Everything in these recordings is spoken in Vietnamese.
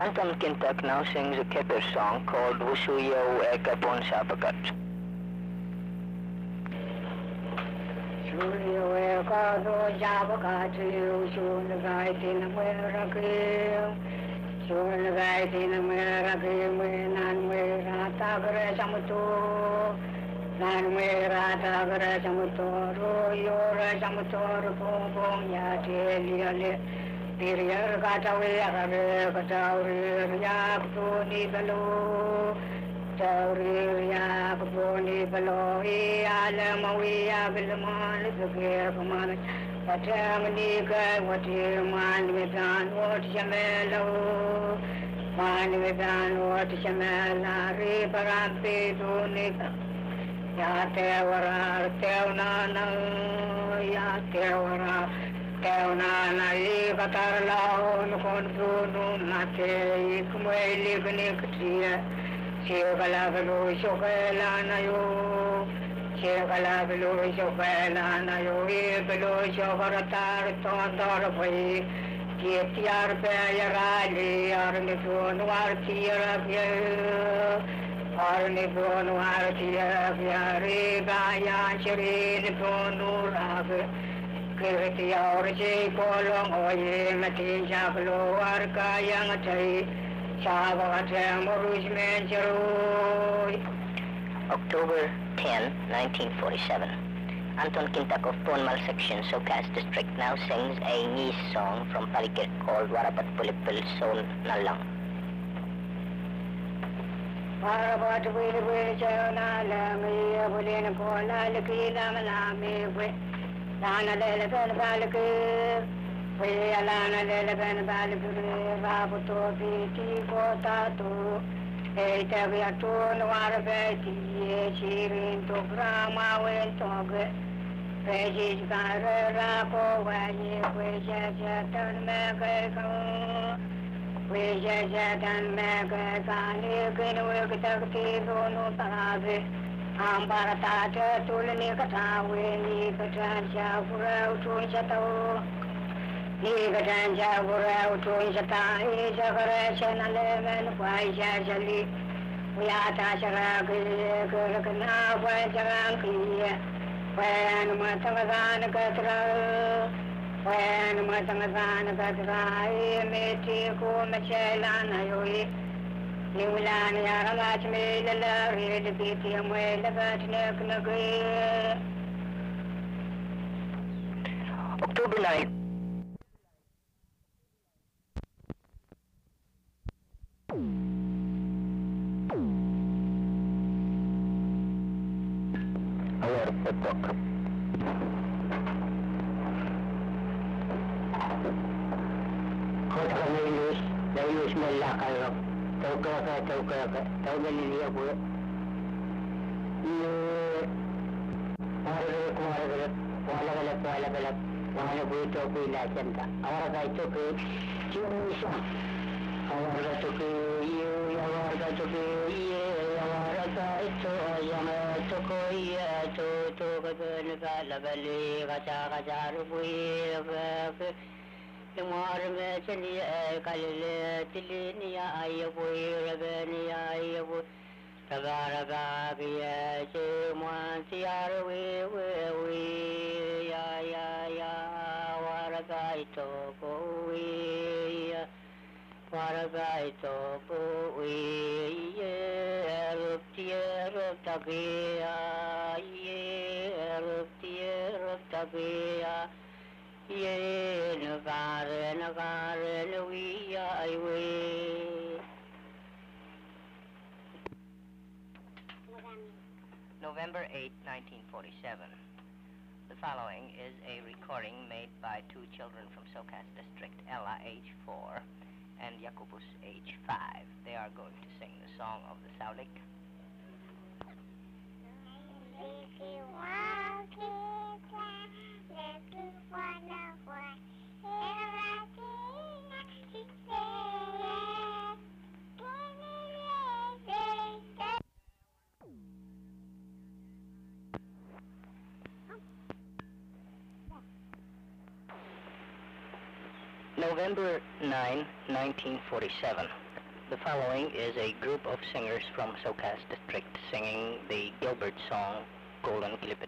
Anton Kintak now sings a Kipper song called Wusuyo Ekapon Sapakat. Suyo Ekado Sapakat, Sunagaitin America, Sunagaitin America, Nanwera Tagara Samuto, Nanwera Tagara Samuto, Yora Samuto, Pong Yati, Diriya katawe agare katauri yak tuni balo tauri yak tuni balo alamawi abilman zikir kaman patamni ka wati man vidan wat jamelo man vidan wat jamela ri parampe tuni ya tewara tewna ya tewara Tevna nai katarla on konfunu nate ikmeli gni ktiya chegala belu shokela nayo chegala belu shokela nayo e belu shokaratar tondor bhai kityar pe yarali arni don wartiyar pye arni don wartiyar pye gaya shirin donu rag Kirti aurji kolong oye mati jablo arka yang cai sabate muruj menjeru. October 10, 1947. Anton Kintak of Ponmal section, Sokas district, now sings a Nis song from Palikir called Warapat Pulipil Son Nalang. Warapat Pulipil Son Nalang, Bulin Pola Likila Malami. Lana lele ben balke, we alana lele ben balke, rabuto biti kota tu, ete we atun warbeti, shirin to grama wen toge, pejis gare rako wani, we jatan mege we jatan mege kani kinu we kitakti donu tarabe. Ambarata tulni kata ni katan jabura utun jato ni katan jabura utun jata ni jagara chanale men pai jali uyata chara ke kana pai jarang kiya pai matamagan katra pai matamagan katra meti ko machela na yoi Niulan yaramach me la red biti amwe la batnek nagre. October 9. Awar petok. Kota Nayus melakayo. Tauka, taugani dia pula. Ia, wala, wala pun itu pula cinta. Awak itu ke, cuma, awak itu ke, awak itu yang itu tu negara beli kaca rupiah. Tumar me chaliye kalile tilini ay boy rabani ay boy tagara biye che man tiar we ya waragai to ko we ruptier tabiya Ye nagare luiya aywe. November 8, 1947. The following is a recording made by two children from Sokas district, Ella, age 4, and Jakubus, age 5. They are going to sing the song of the Saulik. November 9, 1947. The following is a group of singers from Socas District singing the Gilbert song, Golden Clipit.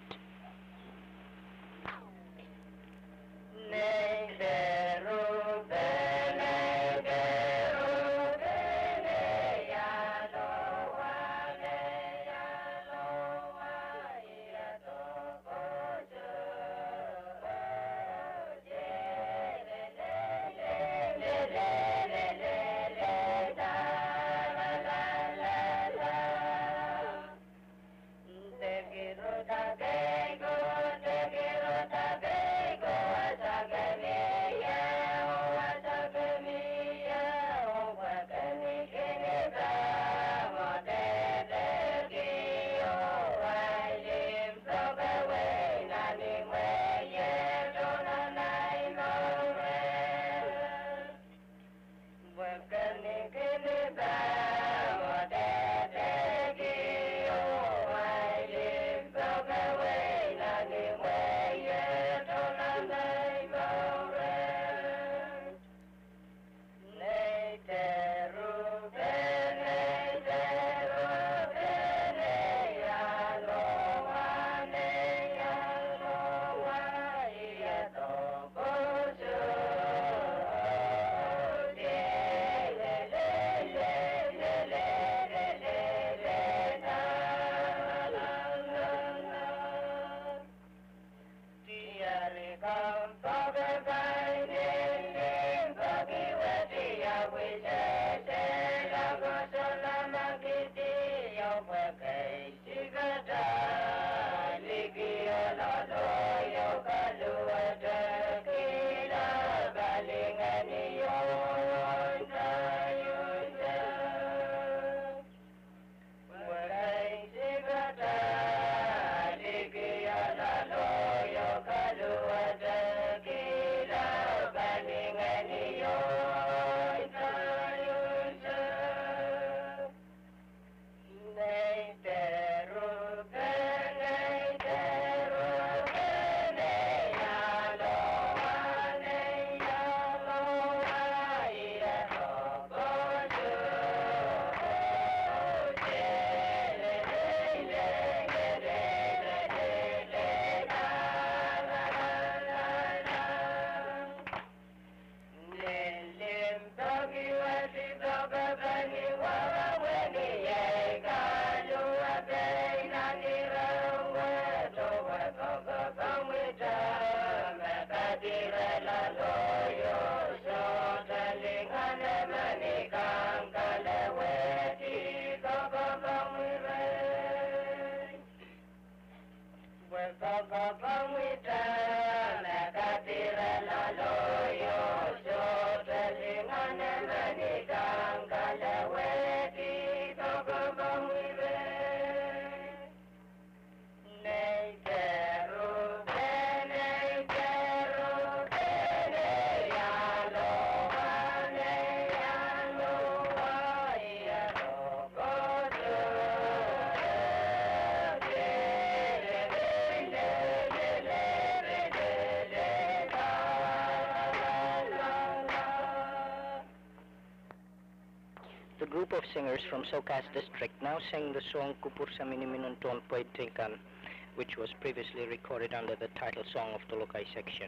The group of singers from Socas District now sing the song Kupur sa Miniminunton Poitinkan, which was previously recorded under the title song of Tolokai section.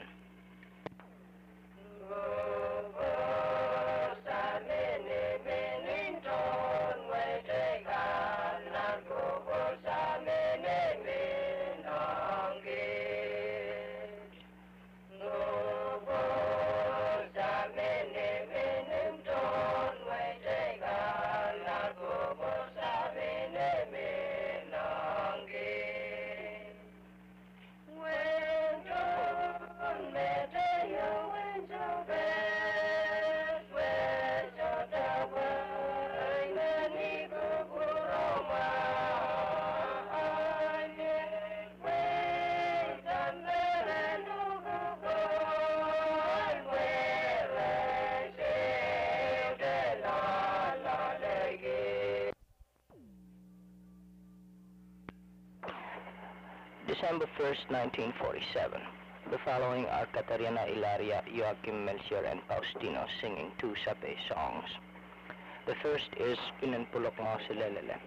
December 1st, 1947. The following are Katarina Ilaria, Joachim Melchior, and Faustino singing two Sape songs. The first is Pinanpulok Mo Silelele.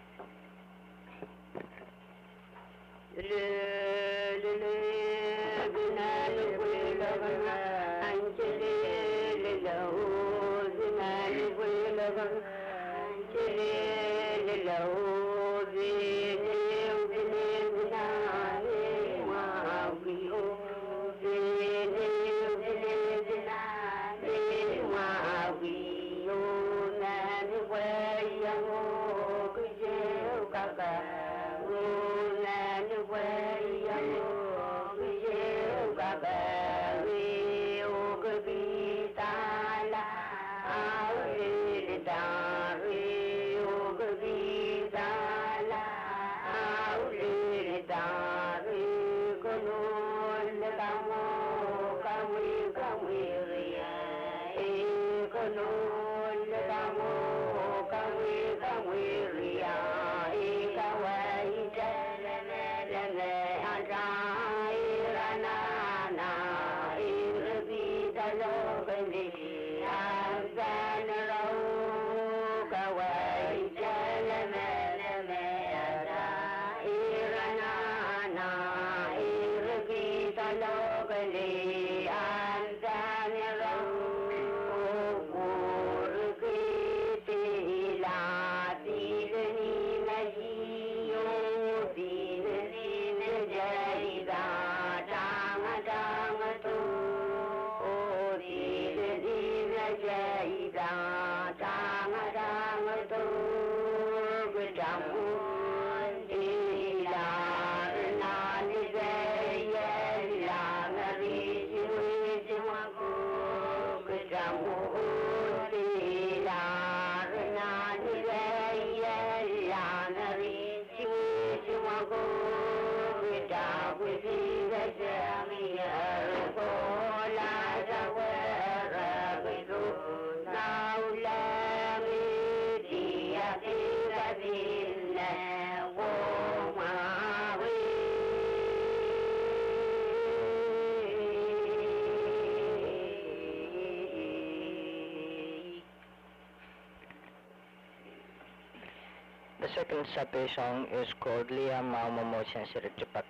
The second Sape song is called Lia Mau Momo Sensirichipak.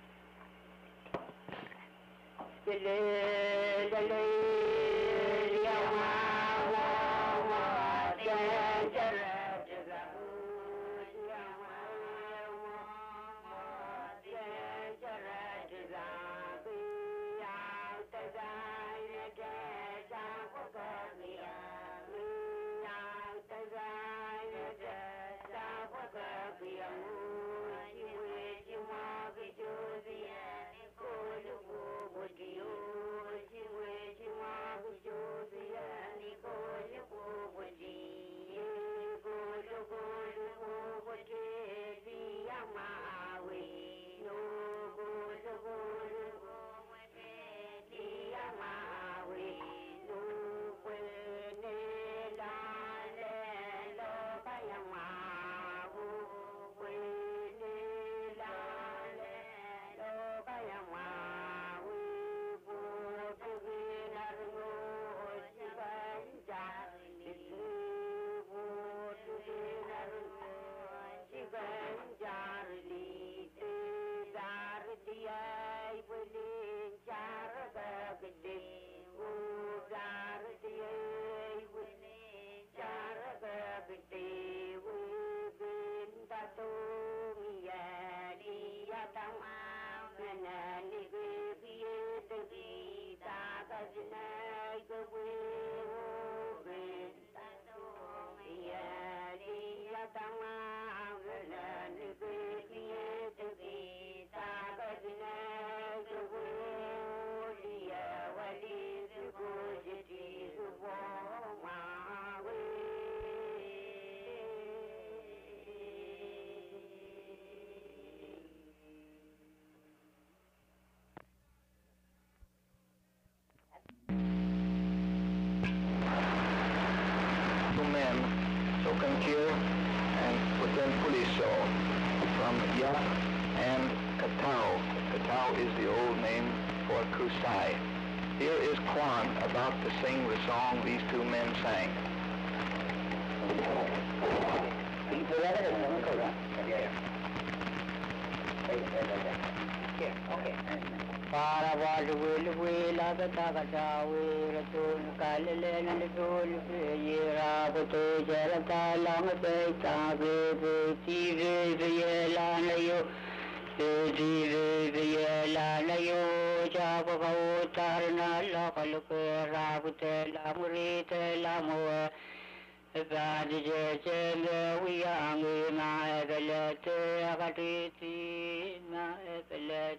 Sokankir and Putin Puliso from Yap and Katao. Katao is the old name for Kusai. Here is Kwan about to sing the song these two men sang. Para will Agata Ratul Kalilena Ratul Yera Butu Jarata Lama Beta TV Yelana yo TV Yelana yo Jabo Tarna Lokaluka Rabute Lamurite Lamoa Gadije we are Naegalete Agatiti Naegalet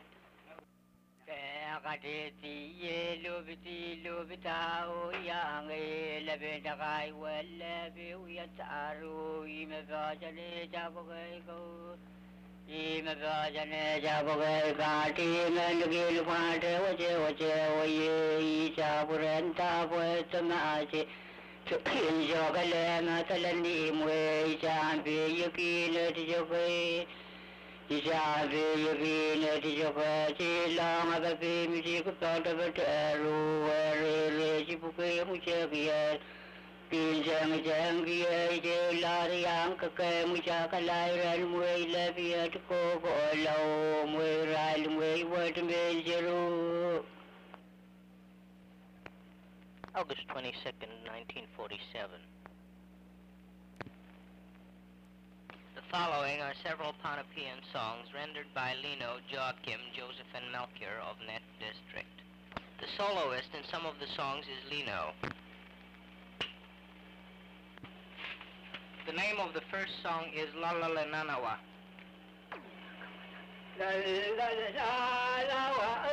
Agatiti Lubita Yang Lebetakai well Yataru Imagane Jabogo Imagane Jabogo Gati and Gil Pante Wache Japurenta Poetamachi to kill Jogalena Talani Mwe Champi Yuki let Joke. Ishavi Yuki let Joke long of a music part of a terror where Chipuke Muchakia Pinjang Jangia Larian Kaka Muchaka Lyra Mwe Levia to Coco Low Mwe Rile Mwe Word Major. August 22nd, 1947. The following are several Ponapean songs rendered by Lino, Joachim, Joseph, and Melchior of Net District. The soloist in some of the songs is Lino. The name of the first song is La La La Nanawa. La la la la la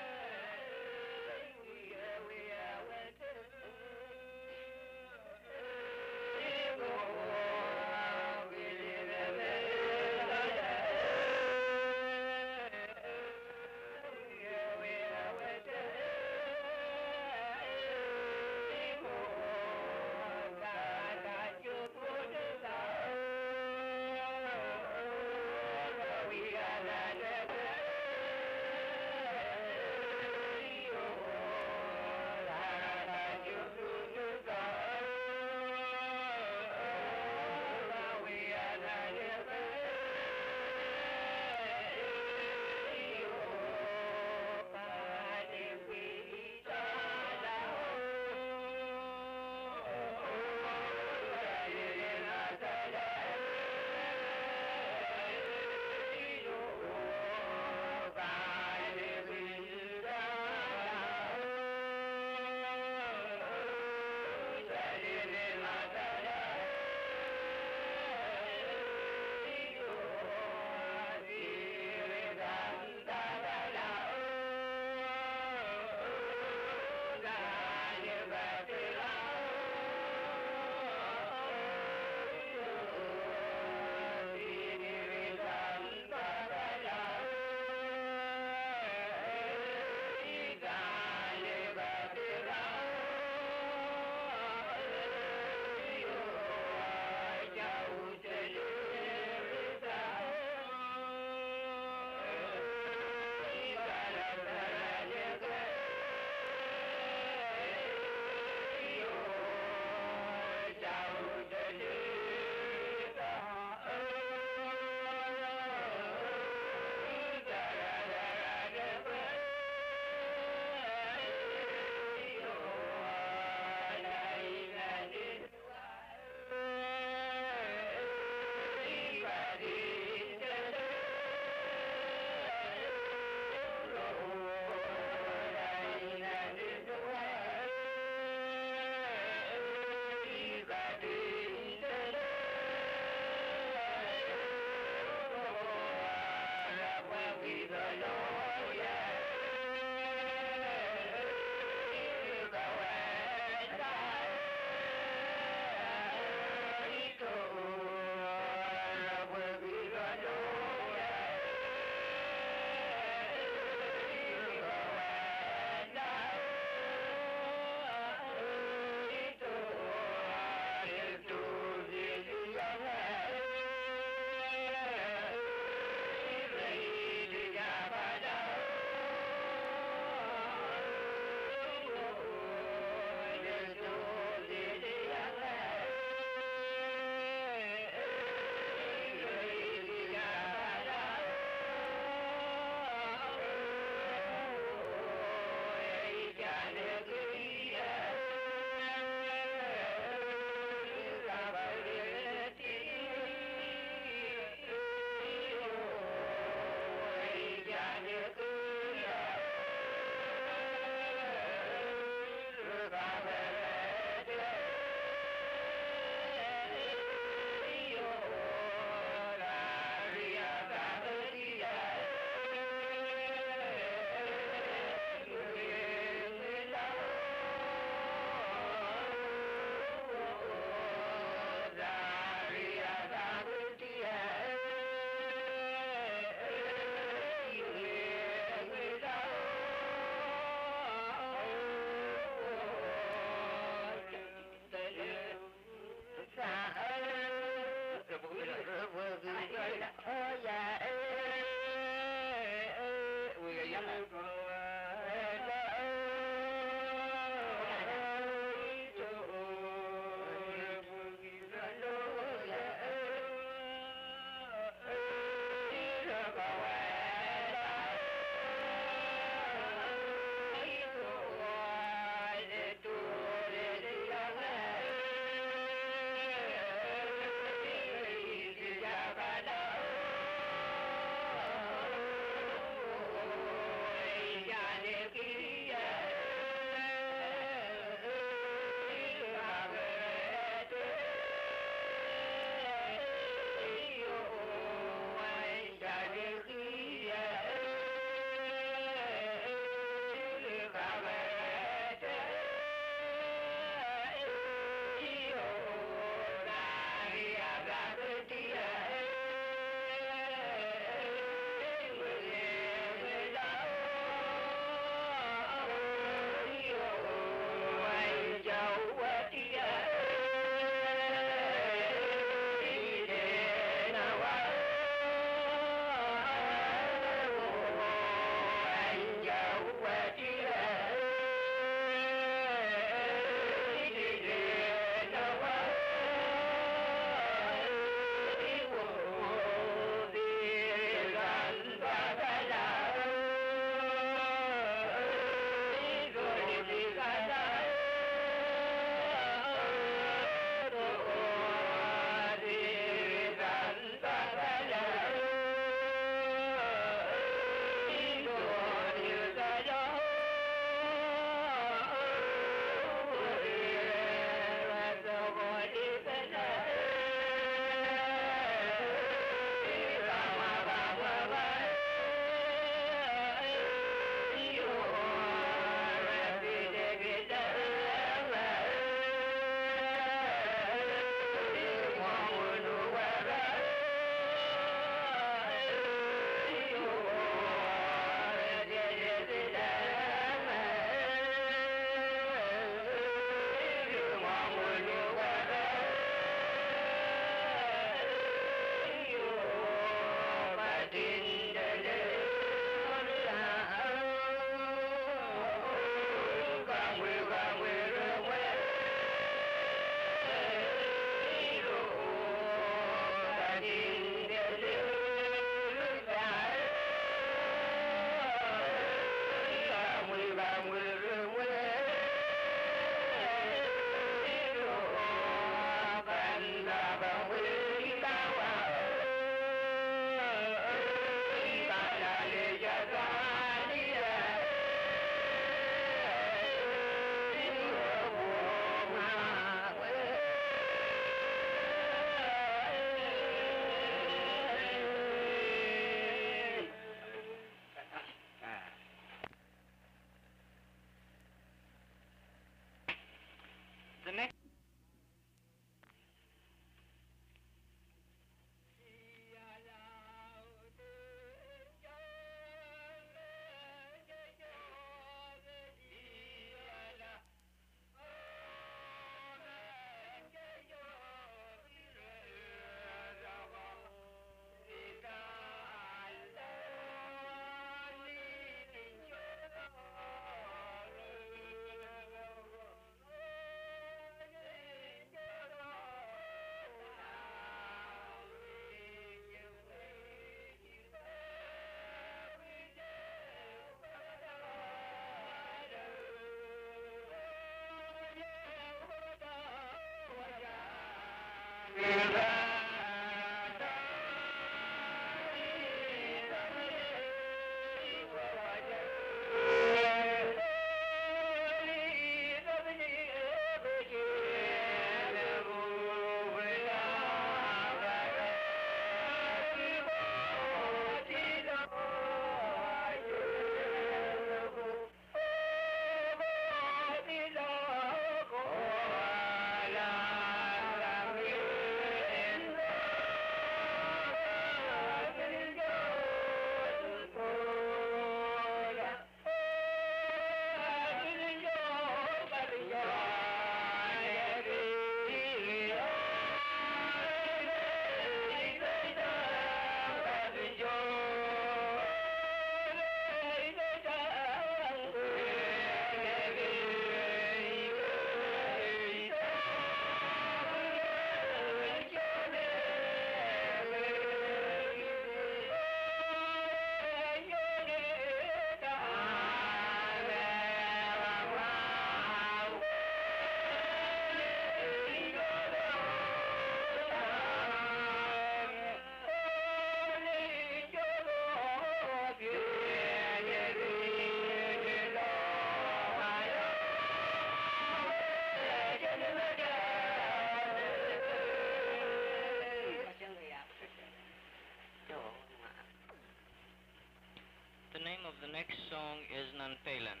song is Nanpalen.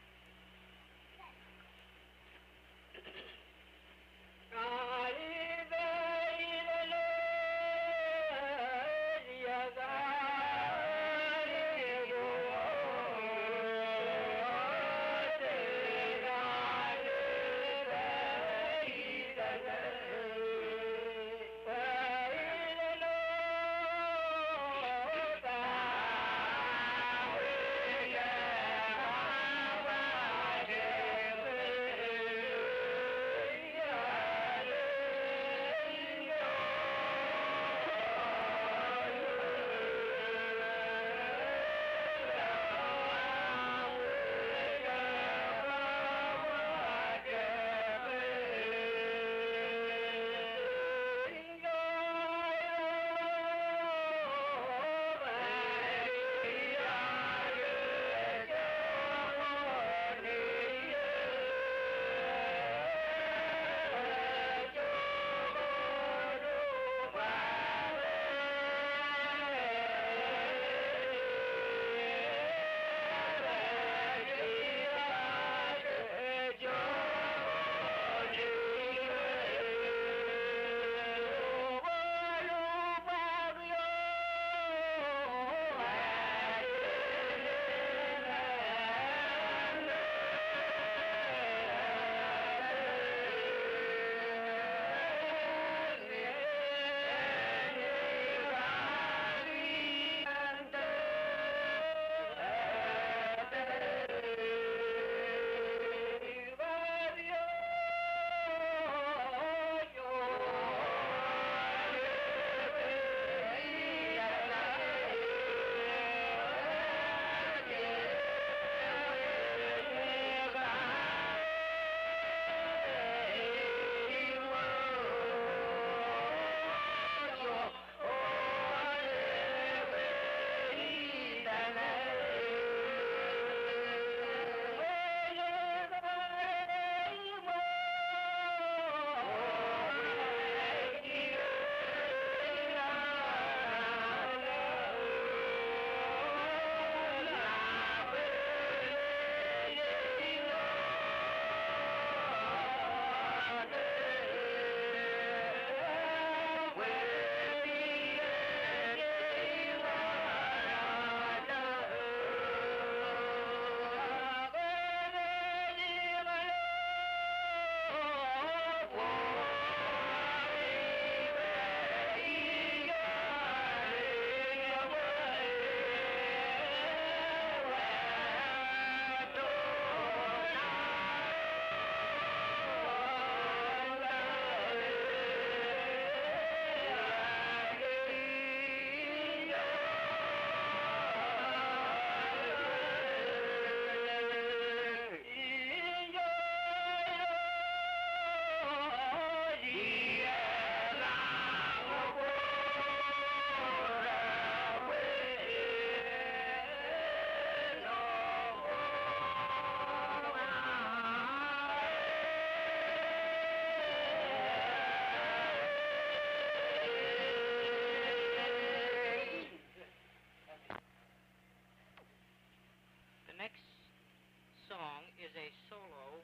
Is a solo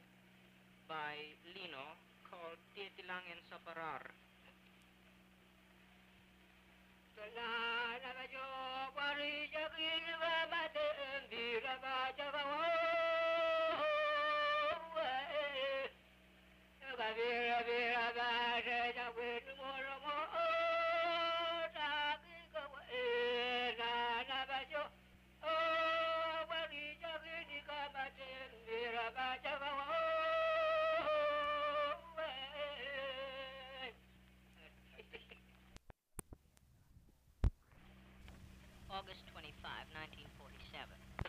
by Lino called Titilangen sa Parar. August 25, 1947.